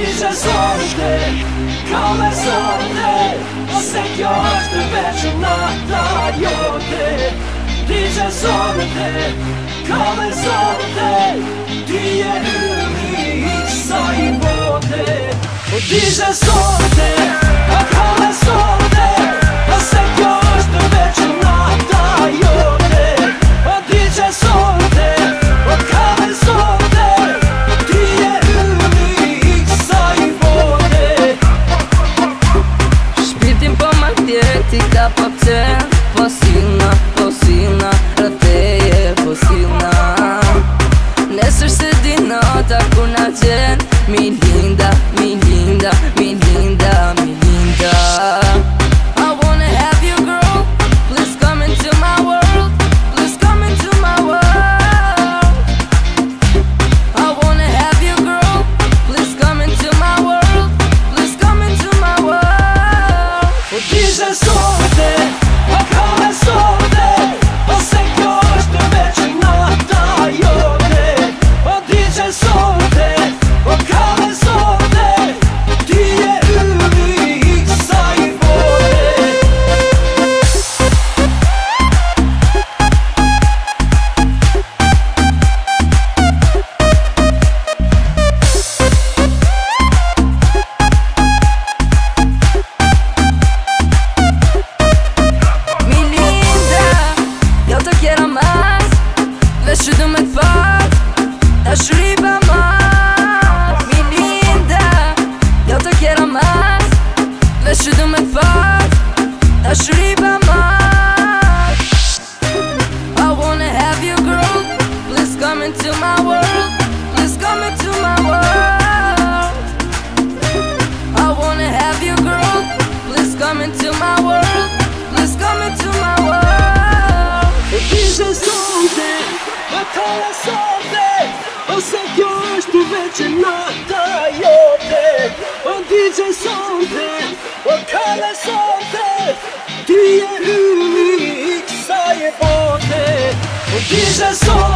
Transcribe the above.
dice sonte, come sonte, se kjo është veçanata jote. Dice sonte, come sonte, ti je yli I kësaj bote. Dice sonte, come sonte, se kjo është veçanata jote. Dice sonte, come sonte, ti je yli I kësaj bote. Shpirtin po ma tjeti ka pa pëten, po silna, rëteje po silna. Nesër se dinota kur na gjen, mi linda. I wanna have you girl, please come into my world, please come into my world. I wanna have you girl, please come into my world, please come into my world. Dice sonte, come sonte, se kjo është veçanata jote. Dice sonte, come sonte, ti je yli I kësaj bote. Mi linda, yo te quiero más, dashurim et pak, dashuriba más. Mi linda, yo te quiero más, dashurim et pak, dashuriba más. I wanna have you girl, please come into my world, please come into my world. I wanna have you girl, please come into my world, please come into my world. Dice sonte, come sonte, se kjo është veçanata jote. Dice sonte, come sonte, ti je yli I kësaj bote. Dice sonte,